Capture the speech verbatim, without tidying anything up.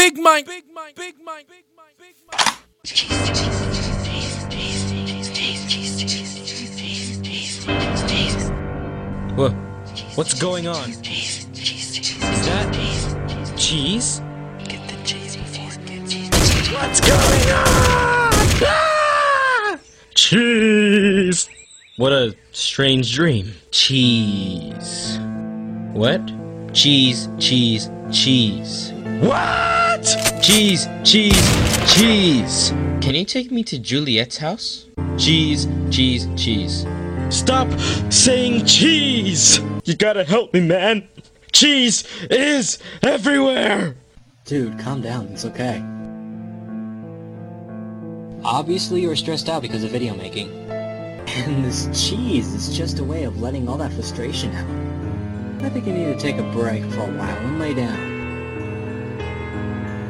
Big mind, big mind, big mind, big mind, big mind. What? What's going on? Is that cheese? Get the cheese before it gets cheese. What's going on? Ah! Cheese! What a strange dream. Cheese. What? Cheese, cheese, cheese. What? Cheese, cheese, cheese. Can you take me to Juliet's house? Cheese, cheese, cheese. Stop saying cheese! You gotta help me, man. Cheese is everywhere! Dude, calm down. It's okay. Obviously you're stressed out because of video making. And this cheese is just a way of letting all that frustration out. I think you need to take a break for a while and lay down.